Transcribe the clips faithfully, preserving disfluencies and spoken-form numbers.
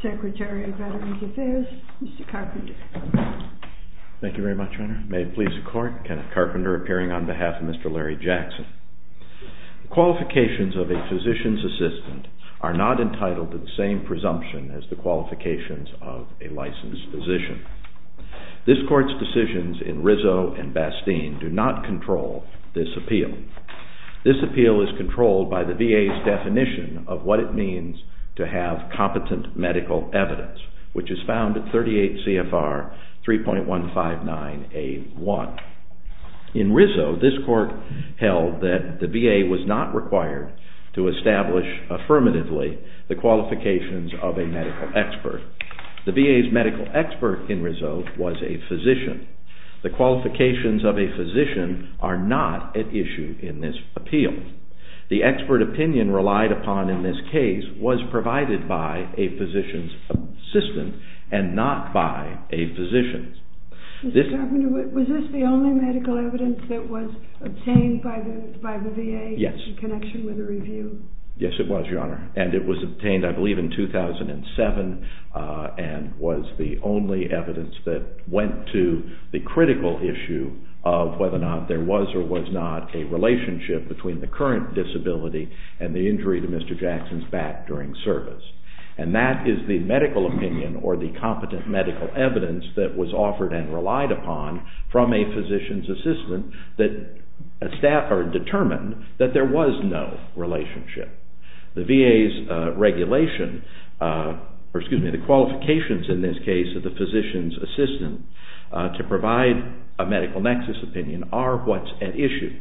Secretary of Veterans Affairs, Mister Carpenter. Thank you very much, Your Honor. May it please the Court, Kenneth Carpenter appearing on behalf of Mister Larry Jackson. The qualifications of a physician's assistant are not entitled to the same presumption as the qualifications of a licensed physician. This Court's decisions in Rizzo and Bastine do not control this appeal. This appeal is controlled by the V A's definition of what it means to have competent medical evidence, which is found at thirty-eight C F R three point one five nine A one. In Rizzo, this Court held that the V A was not required to establish affirmatively the qualifications of a medical expert. The V A's medical expert in Rizzo was a physician. The qualifications of a physician are not at issue in this appeal. The expert opinion relied upon in this case was provided by a physician's assistant and not by a physician's. Mister Carpenter, was this the only medical evidence that was obtained by the by the V A yes. in connection with the review? Yes, it was, Your Honor. And it was obtained, I believe, in two thousand seven uh, and was the only evidence that went to the critical issue of whether or not there was or was not a relationship between the current disability and the injury to Mister Jackson's back during service. And that is the medical opinion or the competent medical evidence that was offered and relied upon from a physician's assistant that a staff or determined that there was no relationship. The V A's uh, regulation, uh, or excuse me, the qualifications in this case of the physician's assistant uh, to provide a medical nexus opinion are what's at issue.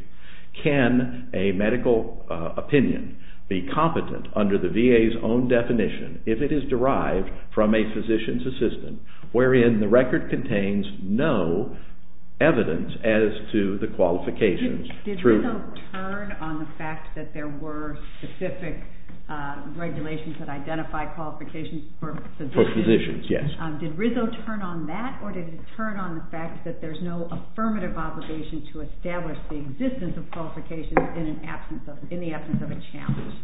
Can a medical uh, opinion be competent under the V A's own definition if it is derived from a physician's assistant wherein the record contains no evidence as to the qualifications? Did, did through Rizzo turn on the fact that there were specific uh, regulations that identify qualifications for physicians? For physicians, yes. Um, did Rizzo turn on that, or did it turn on the fact that there's no affirmative obligation to establish the existence of qualifications in an absence of in the absence of a challenge?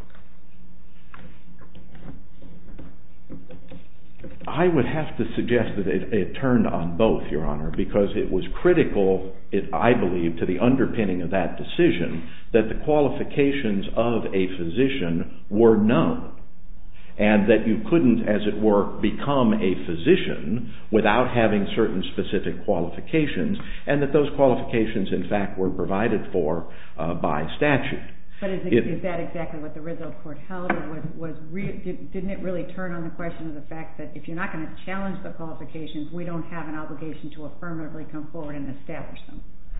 I would have to suggest that it, it turned on both, Your Honor, because it was critical, it, I believe, to the underpinning of that decision that the qualifications of a physician were known and that you couldn't, as it were, become a physician without having certain specific qualifications, and that those qualifications, in fact, were provided for uh, by statute. But is, it, it, is that exactly what the Rizzo court held, or was, was re, did, didn't it really turn on the question of the fact that if you're not going to challenge the qualifications, we don't have an obligation to affirmatively come forward and establish them?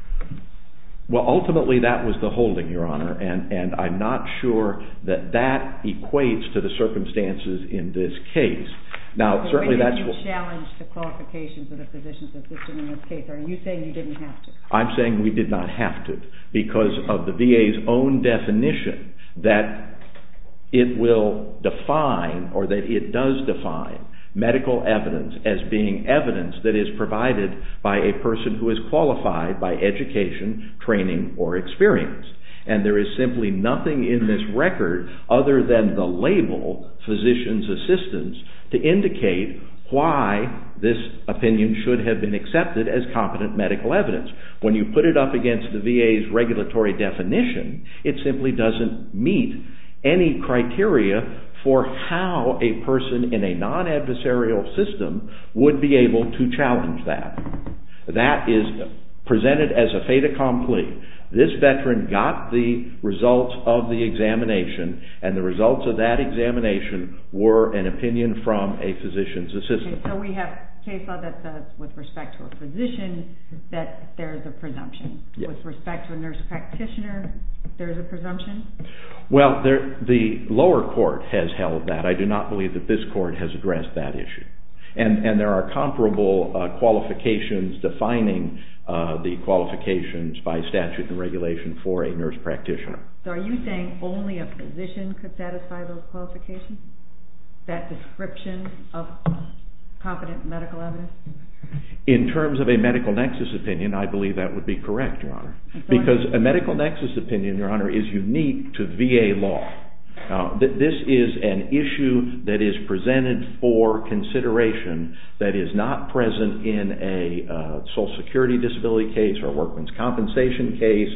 Well, ultimately that was the holding, Your Honor, and, and I'm not sure that that equates to the circumstances in this case. Now, so certainly when that's did you what challenge the qualifications of the physician's assistant in this case. Are you saying you didn't have to? I'm saying we did not have to because of the V A's own definition that it will define, or that it does define, medical evidence as being evidence that is provided by a person who is qualified by education, training, or experience. And there is simply nothing in this record other than the label physician's assistants to indicate why this opinion should have been accepted as competent medical evidence. When you put it up against the V A's regulatory definition, it simply doesn't meet any criteria for how a person in a non-adversarial system would be able to challenge that. That is presented as a fait accompli. This veteran got the results of the examination, and the results of that examination were an opinion from a physician's assistant. Okay, so we have case law that says with respect to a physician that there is a presumption. Yes. With respect to a nurse practitioner, there is a presumption? Well, there, the lower court has held that. I do not believe that this court has addressed that issue. And, and there are comparable uh, qualifications defining uh, the qualifications by statute and regulation for a nurse practitioner. So are you saying only a physician could satisfy those qualifications? That description of competent medical evidence? In terms of a medical nexus opinion, I believe that would be correct, Your Honor. Because a medical nexus opinion, Your Honor, is unique to V A law. Now, th- this is an issue that is presented for consideration that is not present in a uh, Social Security disability case or workman's compensation case,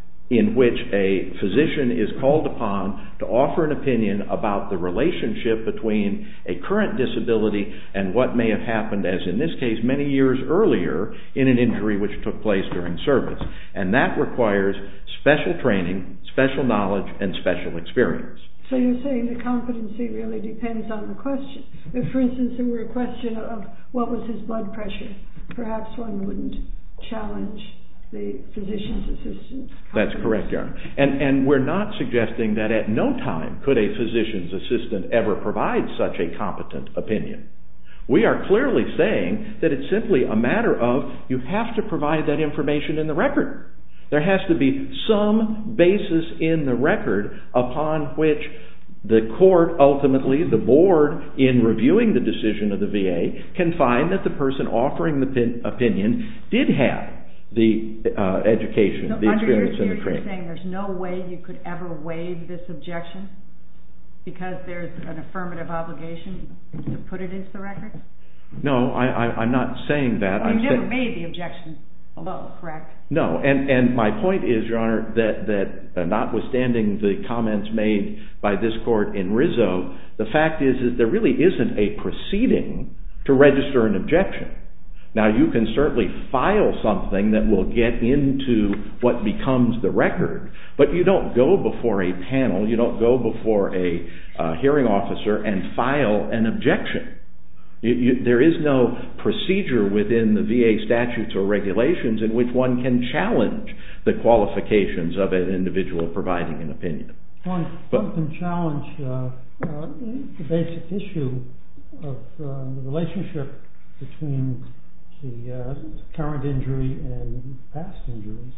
in which a physician is called upon to offer an opinion about the relationship between a current disability and what may have happened, as in this case, many years earlier in an injury which took place during service. And that requires special training, special knowledge, and special experience. So you're saying the competency really depends on the question. If, for instance, there were a question of what was his blood pressure, perhaps one wouldn't challenge the physician's assistant's competency. That's correct, Your Honor. And, and we're not suggesting that at no time could a physician's assistant ever provide such a competent opinion. We are clearly saying that it's simply a matter of you have to provide that information in the record. There has to be some basis in the record upon which the court, ultimately the board, in reviewing the decision of the V A, can find that the person offering the pin, opinion did have the uh, education, so the experience, and the training. You're saying there's no way you could ever waive this objection because there's an affirmative obligation to put it into the record? No, I, I, I'm not saying that. Well, I'm you never say- made the objection below, correct? No, and, and my point is, Your Honor, that, that uh, notwithstanding the comments made by this court in Rizzo, the fact is that there really isn't a proceeding to register an objection. Now, you can certainly file something that will get into what becomes the record, but you don't go before a panel, you don't go before a uh, hearing officer and file an objection. You, you, there is no procedure within the V A statutes or regulations in which one can challenge the qualifications of an individual providing an opinion. One, but, one can challenge uh, uh, the basic issue of uh, the relationship between the uh, current injury and past injuries.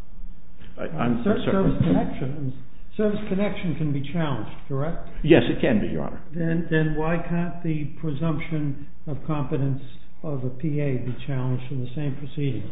I, uh, I'm, ser- I'm sorry. Service connection. Service connection can be challenged, correct? Yes, it can be, Your Honor. Then, then why can't the presumption of competence of a P A be challenged in the same proceeding?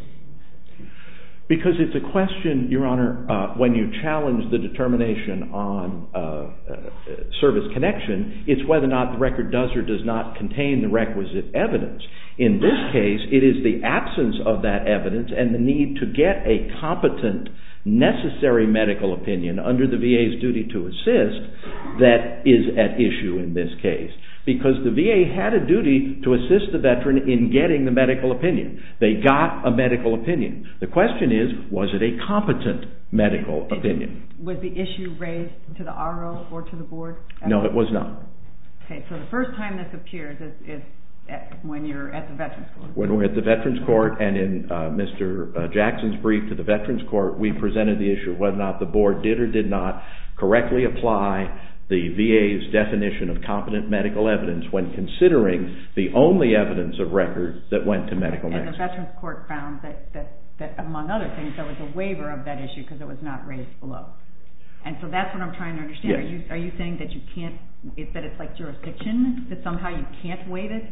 Because it's a question, Your Honor, uh, when you challenge the determination on uh, uh, service connection, it's whether or not the record does or does not contain the requisite evidence. In this case, it is the absence of that evidence and the need to get a competent, necessary medical opinion under the V A's duty to assist that is at issue in this case. Because the V A had a duty to assist the veteran in getting the medical opinion. They got a medical opinion. The question is, was it a competent medical Did opinion? Was the issue raised to the R O or to the board? No, it was not. Okay, so the first time this appears is, is at, when you're at the Veterans Court. When we're at the Veterans Court, and in uh, Mister Uh, Jackson's brief to the Veterans Court, we presented the issue of whether or not the board did or did not correctly apply the V A's definition of competent medical evidence when considering the only evidence of record that went to medical nexus. And nexus. the Veterans Court found that, that, that, among other things, there was a waiver of that issue because it was not raised below. And so that's what I'm trying to understand. Yes. Are you are you saying that you can't, it, that it's like jurisdiction, that somehow you can't waive it?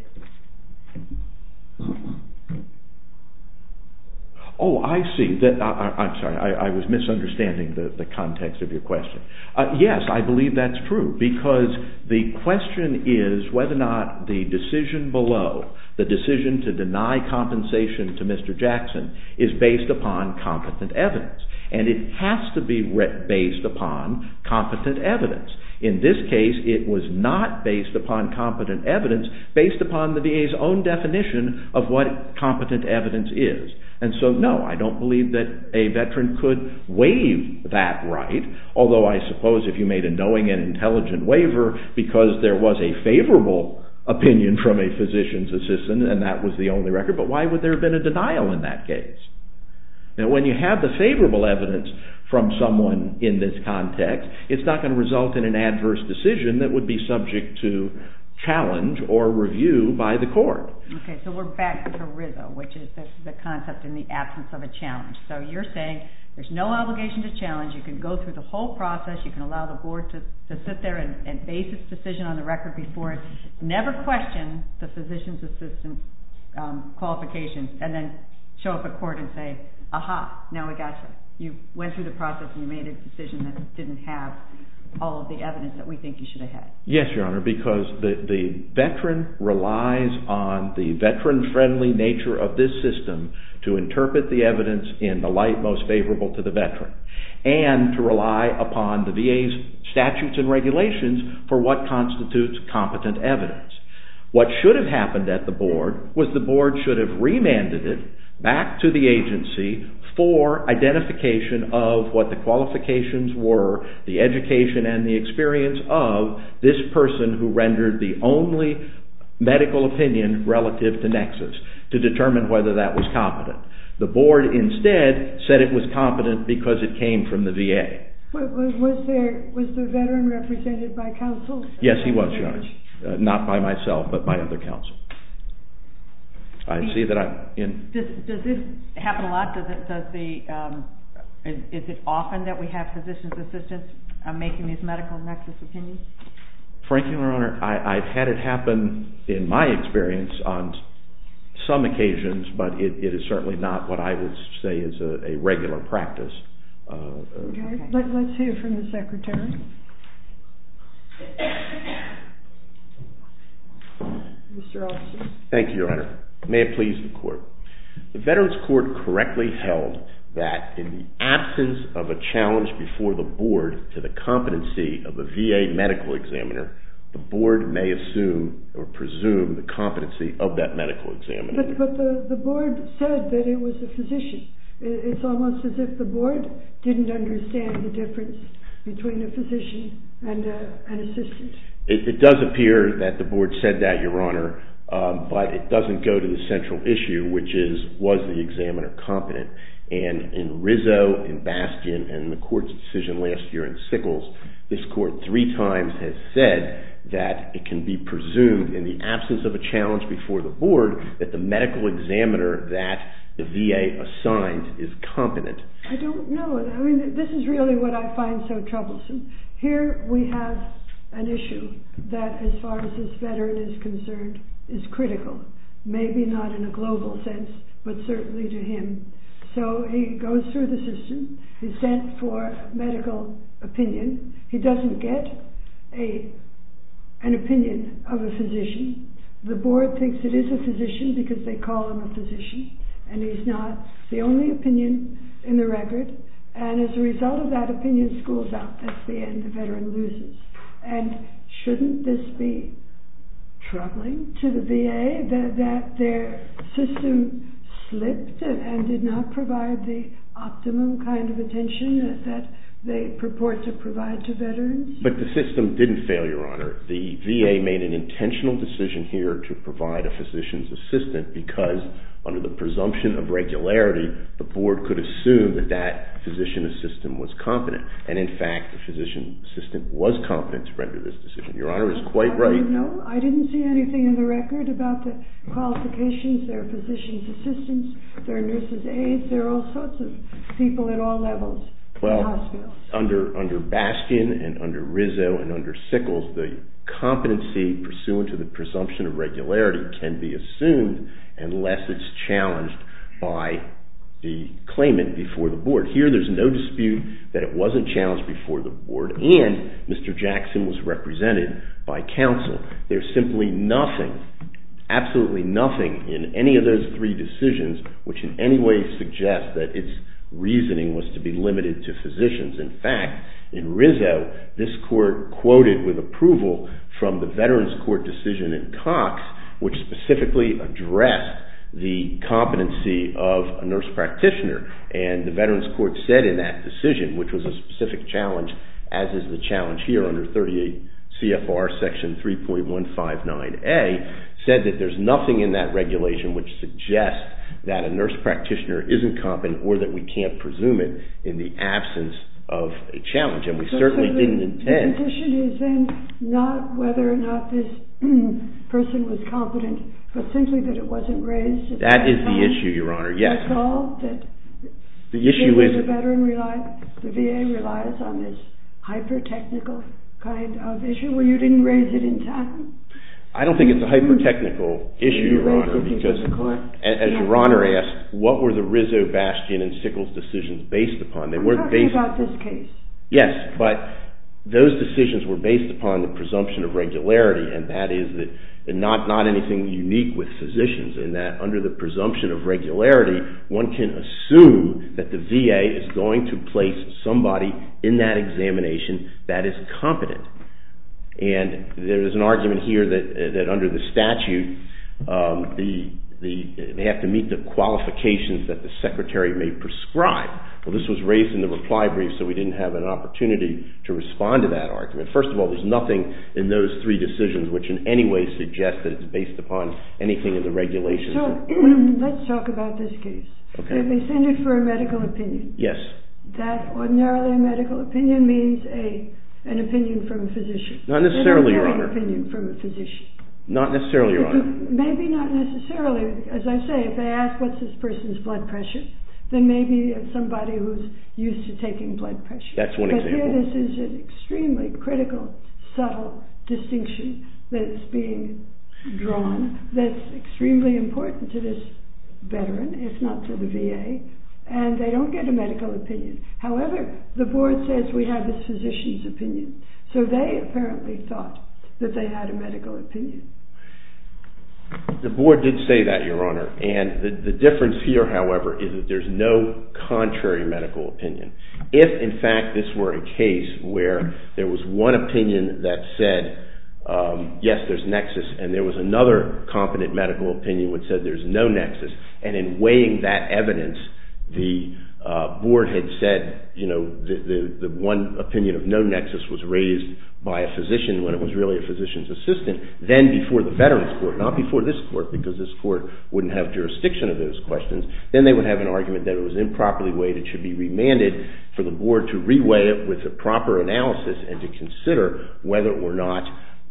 Oh, I see. That I, I, I'm sorry. I, I was misunderstanding the, the context of your question. Uh, yes, I believe that's true because the question is whether or not the decision below, the decision to deny compensation to Mister Jackson, is based upon competent evidence. And it has to be re- based upon competent evidence. In this case, it was not based upon competent evidence, based upon the V A's own definition of what competent evidence is. And so, no, I don't believe that a veteran could waive that right, although I suppose if you made a knowing and intelligent waiver because there was a favorable opinion from a physician's assistant and that was the only record, but why would there have been a denial in that case? Now, when you have the favorable evidence from someone in this context, it's not going to result in an adverse decision that would be subject to challenge or review by the court. Okay, so we're back to Rizzo, which is the, the concept in the absence of a challenge. So you're saying there's no obligation to challenge. You can go through the whole process. You can allow the board to, to sit there and, and base its decision on the record before it, never question the physician's assistant's um, qualifications, and then show up at court and say, aha, now we got you. You went through the process and you made a decision that didn't have all of the evidence that we think you should have had. Yes, Your Honor, because the, the veteran relies on the veteran-friendly nature of this system to interpret the evidence in the light most favorable to the veteran, and to rely upon the V A's statutes and regulations for what constitutes competent evidence. What should have happened at the board was the board should have remanded it back to the agency for identification of what the qualifications were, the education and the experience of this person who rendered the only medical opinion relative to Nexus, to determine whether that was competent. The board instead said it was competent because it came from the V A. Was, was there was the veteran represented by counsel? Yes, he was, Your Honor. Uh, not by myself, but by other counsel. I the, see that I'm in. Does, does this happen a lot? Does it? Does the? Um, is, is it often that we have physicians' assistants uh, making these medical Nexus opinions? Frankly, Your Honor, I, I've had it happen in my experience on some occasions, but it, it is certainly not what I would say is a, a regular practice. Uh, okay. okay. Let, let's hear from the Secretary. Mister Austin. Thank you, Your Honor. May it please the Court. The Veterans Court correctly held that in the absence of a challenge before the board to the competency of a V A medical examiner, the board may assume or presume the competency of that medical examiner. But, but the, the board said that it was a physician. It's almost as if the board didn't understand the difference between a physician and a, an assistant. It, it does appear that the board said that, Your Honor, um, but it doesn't go to the central issue, which is, was the examiner competent? And in Rizzo, in Bastian, and the court's decision last year in Sickles, this court three times has said that it can be presumed in the absence of a challenge before the board that the medical examiner that the V A assigned is competent. I don't know. I mean, this is really what I find so troublesome. Here we have an issue that, as far as this veteran is concerned, is critical. Maybe not in a global sense, but certainly to him. So he goes through the system. He's sent for medical opinion. He doesn't get a an opinion of a physician. The board thinks it is a physician because they call him a physician, and he's not. It's the only opinion in the record, and as a result of that opinion, school's out. That's the end. The veteran loses. And shouldn't this be troubling to the V A that, that their system slipped and, and did not provide the optimum kind of attention that, that they purport to provide to veterans? But the system didn't fail, Your Honor. The V A made an intentional decision here to provide a physician's assistant because under the presumption of regularity, the board could assume that that physician assistant was competent. And in fact, the physician assistant was competent to render this decision. Your Honor is quite right. No, I didn't see anything in the record about the qualifications. There are physician's assistants, there are nurses' aides, there are all sorts of people at all levels well, in hospitals. Under, under Bastian and under Rizzo and under Sickles, the competency pursuant to the presumption of regularity can be assumed unless it's challenged by the claimant before the board. Here, there's no dispute that it wasn't challenged before the board, and Mister Jackson was represented by counsel. There's simply nothing, absolutely nothing in any of those three decisions which in any way suggests that its reasoning was to be limited to physicians. In fact, in Rizzo, this court quoted with approval from the Veterans Court decision in Cox, which specifically addressed the competency of a nurse practitioner. And the Veterans Court said in that decision, which was a specific challenge, as is the challenge here under thirty-eight C F R section three point one five nine A, said that there's nothing in that regulation which suggests that a nurse practitioner isn't competent or that we can't presume it in the absence of a challenge. And we so, certainly so the, didn't intend. The position is then not whether or not this person was competent, but simply that it wasn't raised. That is the issue, Your Honor, yes. That's all? That the issue the, is... The veteran relies, the V A relies on this hyper-technical kind of issue where you didn't raise it in time? I don't think it's a hyper-technical issue, Your Honor, because as Your Honor asked, what were the Rizzo, Bastian, and Sickles decisions based upon? They I'm weren't talking based about this case. Yes, but those decisions were based upon the presumption of regularity, and that is that and not, not anything unique with physicians, in that under the presumption of regularity, one can assume that the V A is going to place somebody in that examination that is competent. And there is an argument here that, that under the statute, um, the, the, they have to meet the qualifications that the secretary may prescribe. Well, this was raised in the reply brief, so we didn't have an opportunity to respond to that argument. First of all, there's nothing in those three decisions which in any way suggests that it's based upon anything in the regulations. So let's talk about this case. Okay. They send it for a medical opinion. Yes. That ordinarily a medical opinion means a an opinion from a physician. Not necessarily, Your Honor. An opinion from a physician. Not necessarily, Your Honor. Maybe not necessarily. As I say, if they ask what's this person's blood pressure, then maybe it's somebody who's used to taking blood pressure. That's one but example. But here this is an extremely critical, subtle distinction that's being drawn that's extremely important to this veteran, if not to the V A, and they don't get a medical opinion. However, the board says we have this physician's opinion, so they apparently thought that they had a medical opinion. The board did say that, Your Honor, and the, the difference here, however, is that there's no contrary medical opinion. If, in fact, this were a case where there was one opinion that said, um, yes, there's nexus, and there was another competent medical opinion which said there's no nexus, and in weighing that evidence, the uh, board had said, you know, the, the, the one opinion of no nexus was raised by a physician when it was really a physician's assistant, then before the Veterans Court, not before this court, because this court wouldn't have jurisdiction of those questions, then they would have an argument that it was improperly weighed, it should be remanded for the board to reweigh it with a proper analysis and to consider whether or not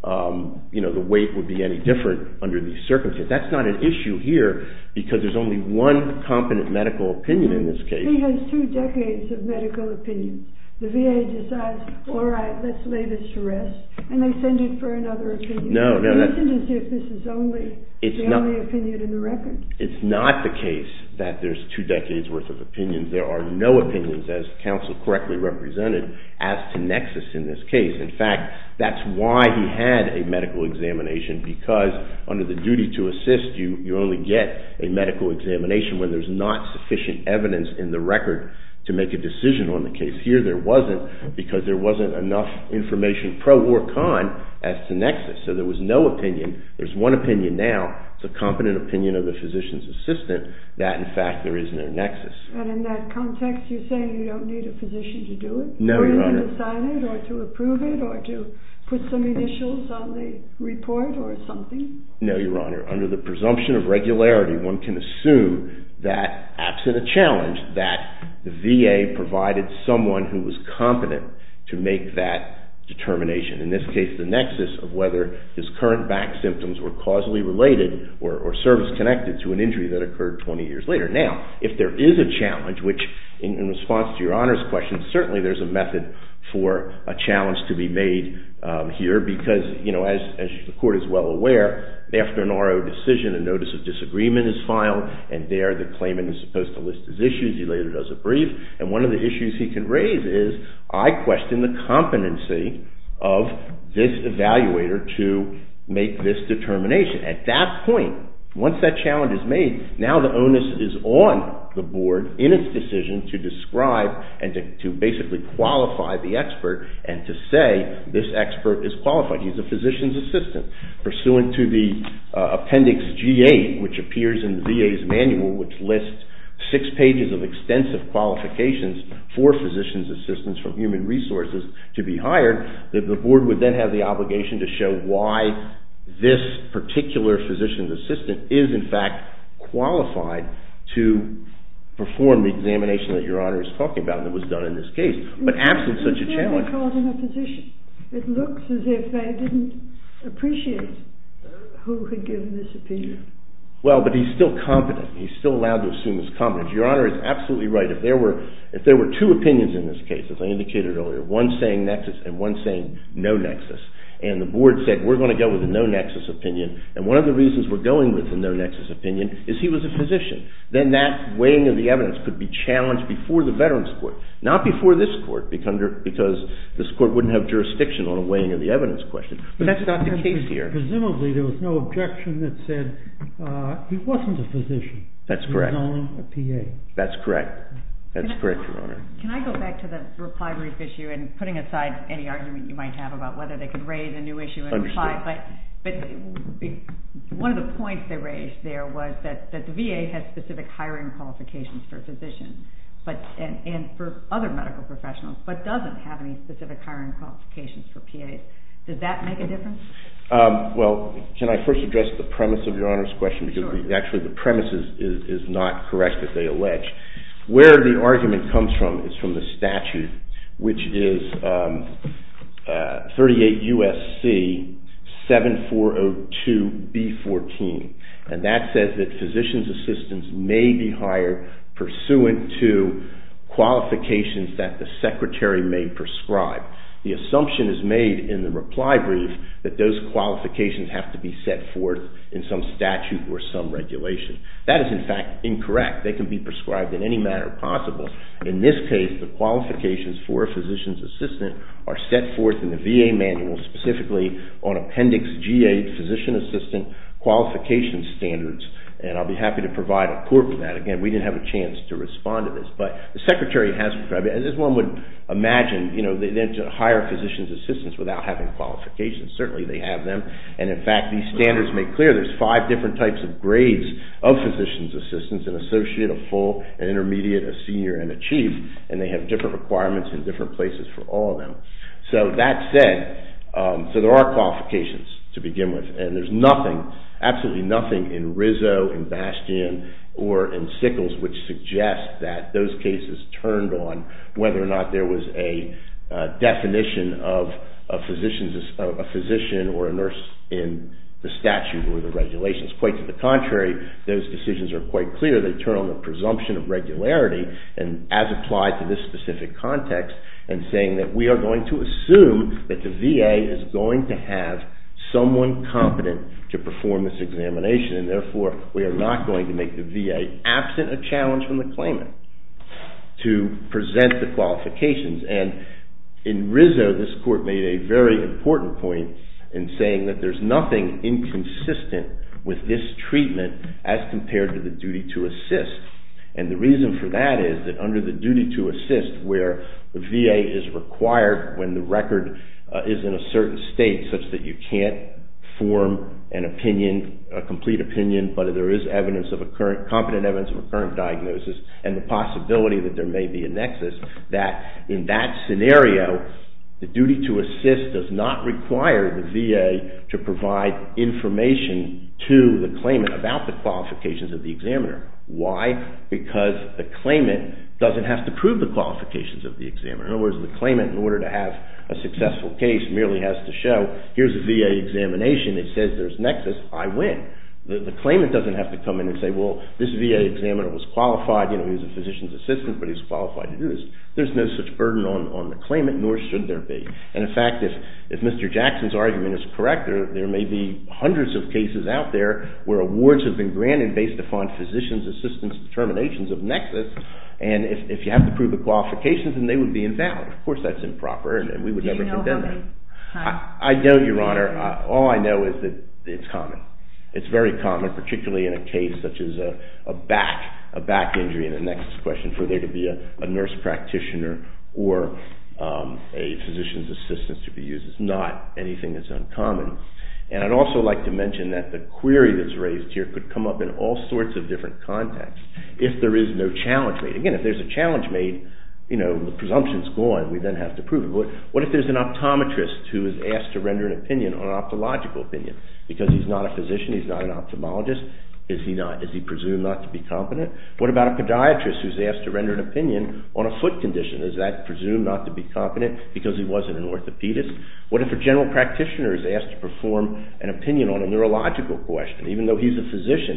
Um, you know, the weight would be any different under these circumstances. That's not an issue here because there's only one competent medical opinion in this case. He has two decades of medical opinions. The V A decides, all right, let's lay this to rest, and they send it for another opinion. No, no, it that's... isn't as if this is only it's the not, only opinion in the record. It's not the case that there's two decades worth of opinions. There are no opinions, as counsel correctly represented, as to nexus in this case. In fact, that's why he had a medical examination, because under the duty to assist, you, you only get a medical examination when there's not sufficient evidence in the record to make a decision on the case. Here there wasn't, because there wasn't enough information pro or con as to nexus. So there was no opinion. There's one opinion now. It's a competent opinion of the physician's assistant that, in fact, there is no nexus. And in that context, you're saying you don't need a physician to do it? No, Your Honor. Or to sign it, or to approve it, or to put some initials on the report or something? No, Your Honor. Under the presumption of regularity, one can assume that, absent a challenge, that the V A provided someone who was competent to make that determination. In this case, the nexus of whether his current back symptoms were causally related or, or service-connected to an injury that occurred twenty years later. Now, if there is a challenge, which in, in response to Your Honor's question, certainly there's a method for a challenge to be made um, here because, you know, as, as the court is well aware, after an R O decision, a notice of disagreement is filed, and there the claimant is supposed to list his issues. He later does a brief, and one of the issues he can raise is, I question the competency of this evaluator to make this determination. At that point, once that challenge is made, now the onus is on the board in its decision to describe and to, to basically qualify the expert and to say this expert is qualified. He's a physician's assistant. Pursuant to the uh, Appendix G eight, which appears in the V A's manual, which lists six pages of extensive qualifications for physician's assistants from human resources to be hired, that the board would then have the obligation to show why this particular physician's assistant is in fact qualified to perform the examination that Your Honor is talking about that was done in this case. But absent such a challenge... They called him a physician. It looks as if they didn't appreciate who had given this opinion. Well, but he's still competent. He's still allowed to assume his competence. Your Honor is absolutely right. If there were if there were two opinions in this case, as I indicated earlier, one saying nexus and one saying no nexus, and the board said we're going to go with the no nexus opinion, and one of the reasons we're going with the no nexus opinion is he was a physician, then that weighing of the evidence could be challenged before the Veterans Court, not before this court, because this court wouldn't have jurisdiction on a weighing of the evidence question. But that's not the case here. Presumably there was no objection that said uh, he wasn't a physician. That's correct. He was only a P A. That's correct. That's can correct, I, Your Honor. Can I go back to the reply brief issue and putting aside any argument you might have about whether they could raise a new issue and reply, but but one of the points they raised there was that, that the V A has specific hiring qualifications for physicians, but and, and for other medical professionals, but doesn't have any specific hiring qualifications for P As. Does that make a difference? Um, well, can I first address the premise of Your Honor's question? Because sure. the, actually the premise is, is, is not correct that they allege. Where the argument comes from is from the statute, which is um, uh, thirty-eight U S C seventy-four oh two B fourteen. And that says that physician's assistants may be hired pursuant to qualifications that the secretary may prescribe. The assumption is made in the reply brief that those qualifications have to be set forth in some statute or some regulation. That is in fact incorrect. They can be prescribed in any manner possible. In this case, the qualifications for a physician's assistant are set forth in the V A manual, specifically on Appendix G eight, Physician Assistant Qualification Standards. And I'll be happy to provide a court with that. Again, we didn't have a chance to respond to this, but the secretary has prescribed it. And as one would imagine, you know, they don't hire physician's assistants without having qualifications. Certainly they have them. And in fact, these standards make clear there's five different types of grades of physician's assistants: an associate, a full, an intermediate, a senior, and a chief. And they have different requirements in different places for all of them. So that said, um, so there are qualifications to begin with. And there's nothing, absolutely nothing in Rizzo, in Bastian, or in Sickles which suggests that those cases turned on whether or not there was a uh, definition of a, physician's, of a physician or a nurse in the statute or the regulations. Quite to the contrary, those decisions are quite clear. They turn on the presumption of regularity and as applied to this specific context, and saying that we are going to assume that the V A is going to have someone competent to perform this examination, and therefore we are not going to make the V A, absent a challenge from the claimant, to present the qualifications. And in Rizzo, this court made a very important point in saying that there's nothing inconsistent with this treatment as compared to the duty to assist. And the reason for that is that under the duty to assist, where the V A is required when the record uh, is in a certain state such that you can't form an opinion, a complete opinion, but there is evidence of a current, competent evidence of a current diagnosis and the possibility that there may be a nexus, that in that scenario, the duty to assist does not require the V A to provide information to the claimant about the qualifications of the examiner. Why? Because the claimant doesn't have to prove the qualifications of the examiner. In other words, the claimant, in order to have a successful case, merely has to show, here's a V A examination, it says there's nexus, I win. The, the claimant doesn't have to come in and say, well, this V A examiner was qualified, you know, he was a physician's assistant, but he's qualified to do this. There's no such burden on, on the claimant, nor should there be. And in fact, if, if Mister Jackson's argument is correct, there, there may be hundreds of cases out there where awards have been granted based upon physician's assistant's determinations of nexus, and if, if you have to prove the qualifications, then they would be invalid. Of course, that's improper, and, and we would Do never you know condemn how that. many I, I don't, Your Honor. I, all I know is that it's common. It's very common, particularly in a case such as a, a back, a back injury, and the next question, for there to be a, a nurse practitioner or um, a physician's assistant to be used. It's not anything that's uncommon. And I'd also like to mention that the query that's raised here could come up in all sorts of different contexts if there is no challenge made. Again, if there's a challenge made, you know, the presumption's gone, we then have to prove it. What, what if there's an optometrist who is asked to render an opinion on an ophthalmological opinion? Because he's not a physician, he's not an ophthalmologist, is he not, is he presumed not to be competent? What about a podiatrist who's asked to render an opinion on a foot condition? Is that presumed not to be competent because he wasn't an orthopedist? What if a general practitioner is asked to perform an opinion on a neurological question? Even though he's a physician,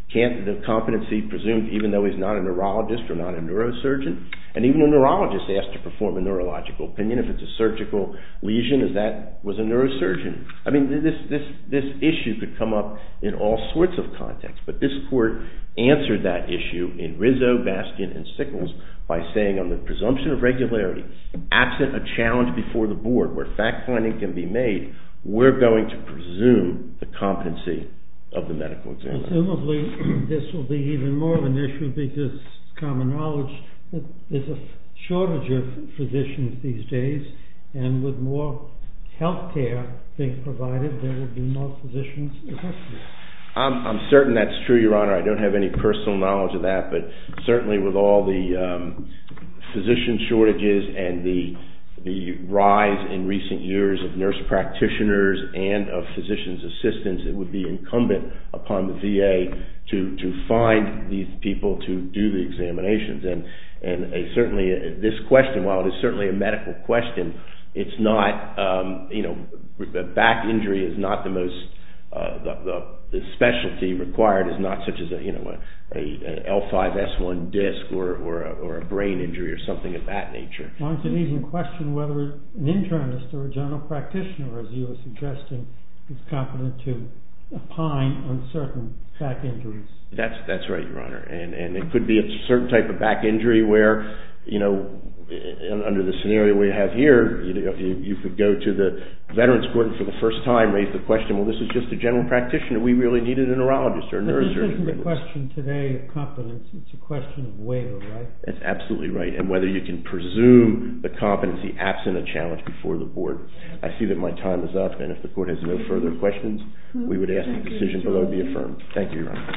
Can't the competency presumed even though he's not a neurologist or not a neurosurgeon? And even a neurologist asked to perform a neurological opinion. If it's a surgical lesion, is that was a neurosurgeon? I mean, this this this issue could come up in all sorts of contexts. But this court answered that issue in Rizzo, Bastian, and Sickles by saying on the presumption of regularity, absent a challenge before the board where fact-finding can be made, we're going to presume the competency of the medical examiner. Presumably, this will be even more of an issue because it's common knowledge that there's a shortage of physicians these days, and with more health care being provided, there will be more physicians assistants. I'm, I'm certain that's true, Your Honor. I don't have any personal knowledge of that, but certainly with all the um, physician shortages and the the rise in recent years of nurse practitioners and of physicians' assistants, it would be incumbent upon the V A to, to find these people to do the examinations. And, and a, certainly a, this question, while it is certainly a medical question, it's not, um, you know, back injury is not the most, uh, the, the, the specialty required is not such as a, you know, a, a, an L five S one disc or, or, a, or a brain injury or something of that nature. One could even question whether an internist or a general practitioner, as you were suggesting, is competent to opine on certain back injuries. That's that's right, Your Honor, and and it could be a certain type of back injury where, you know, under the scenario we have here, you, you, you could go to the Veterans Court and for the first time raise the question, well, this is just a general practitioner. We really needed a neurologist or a neurosurgeon. This isn't a question today of competence. It's a question of waiver, right? That's absolutely right, and whether you can presume the competency absent a challenge before the board. I see that my time is up, and if the court has no further questions, we would ask the decision below be affirmed. Thank you, Your Honor.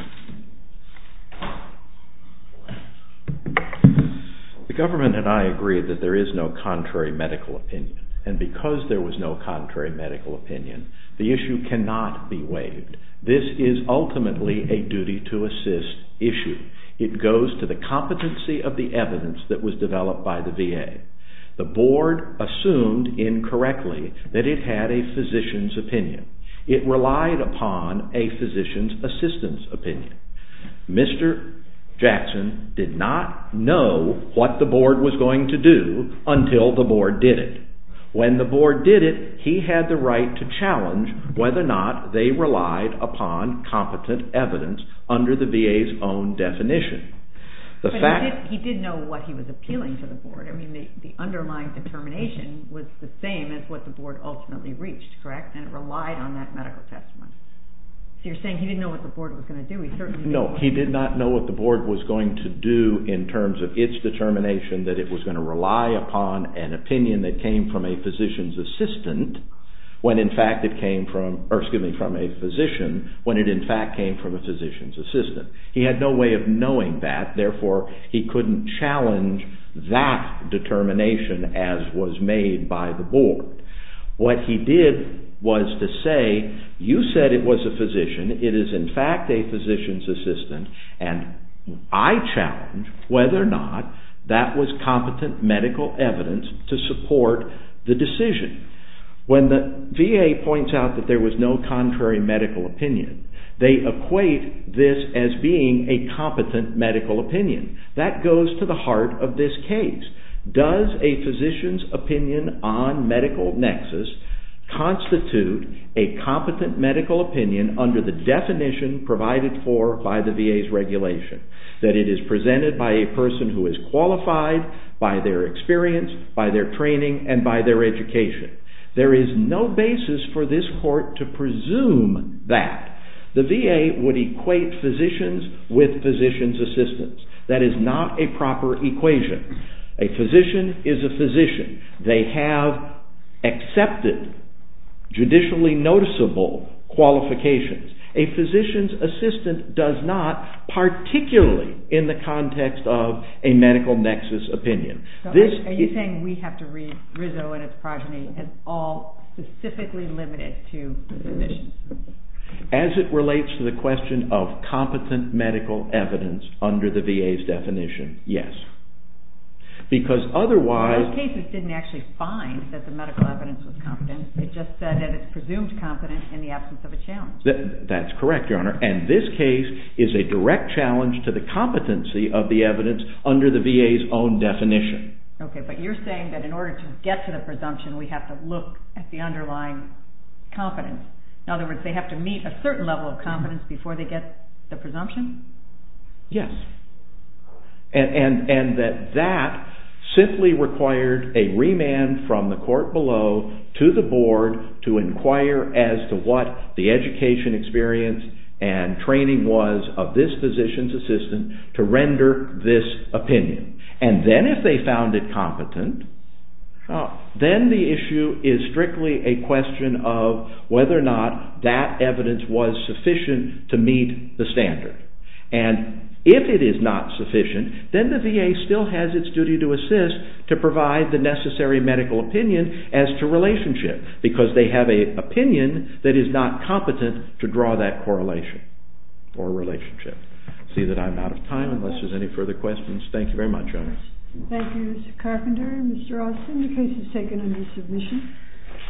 The government and I agree that there is no contrary medical opinion, and because there was no contrary medical opinion, the issue cannot be waived. This is ultimately a duty to assist issue. It goes to the competency of the evidence that was developed by the V A. The board assumed incorrectly that it had a physician's opinion. It relied upon a physician's assistant's opinion. Mister Jackson did not know what the board was going to do until the board did it. When the board did it, he had the right to challenge whether or not they relied upon competent evidence under the V A's own definition. The but fact he, did, he did know what he was appealing to the board. I mean, the, the underlying determination was the same as what the board ultimately reached, correct? And it relied on that medical testimony. So you're saying he didn't know what the board was going to do. He certainly didn't. No, he did not know what the board was going to do in terms of its determination that it was going to rely upon an opinion that came from a physician's assistant when in fact it came from, or excuse me, from a physician when it in fact came from a physician's assistant. He had no way of knowing that, therefore he couldn't challenge that determination as was made by the board. What he did was to say, you said it was a physician, it is in fact a physician's assistant, and I challenge whether or not that was competent medical evidence to support the decision. When the V A points out that there was no contrary medical opinion, they equate this as being a competent medical opinion. That goes to the heart of this case. Does a physician's opinion on medical nexus constitute a competent medical opinion under the definition provided for by the V A's regulation? That it is presented by a person who is qualified by their experience, by their training, and by their education. There is no basis for this court to presume that. The V A would equate physicians with physician's assistants. That is not a proper equation. A physician is a physician. They have accepted judicially noticeable qualifications. A physician's assistant does not, particularly in the context of a medical nexus opinion. So this are, are you saying we have to read Rizzo and its progeny as all specifically limited to physicians? As it relates to the question of competent medical evidence under the V A's definition, yes. because otherwise... Well, those cases didn't actually find that the medical evidence was competent. It just said that it's presumed competent in the absence of a challenge. That, that's correct, Your Honor. And this case is a direct challenge to the competency of the evidence under the V A's own definition. Okay, but you're saying that in order to get to the presumption, we have to look at the underlying competence. In other words, they have to meet a certain level of competence before they get the presumption? Yes. And, and, and that that simply required a remand from the court below to the board to inquire as to what the education experience and training was of this physician's assistant to render this opinion. And then if they found it competent, uh, then the issue is strictly a question of whether or not that evidence was sufficient to meet the standard. And if it is not sufficient, then the V A still has its duty to assist to provide the necessary medical opinion as to relationship, because they have an opinion that is not competent to draw that correlation or relationship. See that I'm out of time unless there's any further questions. Thank you very much, Your Honor. Thank you, Mister Carpenter. Mister Austin, the case is taken under submission.